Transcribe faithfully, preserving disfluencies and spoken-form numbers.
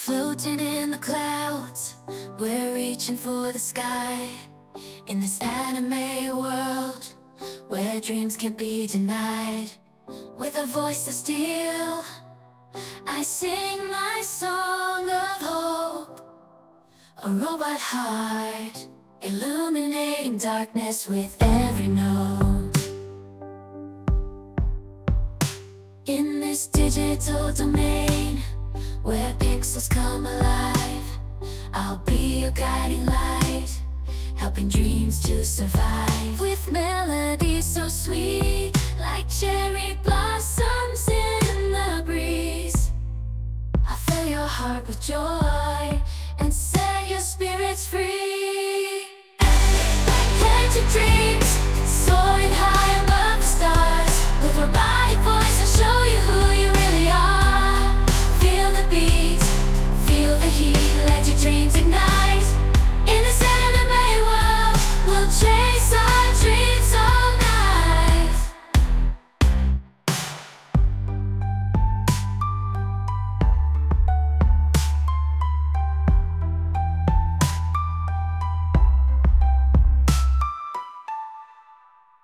Floating in the clouds, we're reaching for the sky. In this anime world, where dreams can't be denied. With a voice of steel, I sing my song of hope. A robot heart, illuminating darkness with every note. In this digital domain, where pixels come alive, I'll be your guiding light, helping dreams to survive. With melodies so sweet, like cherry blossoms in the breeze, I'll fill your heart with joy and set your spirits free. Let your dreams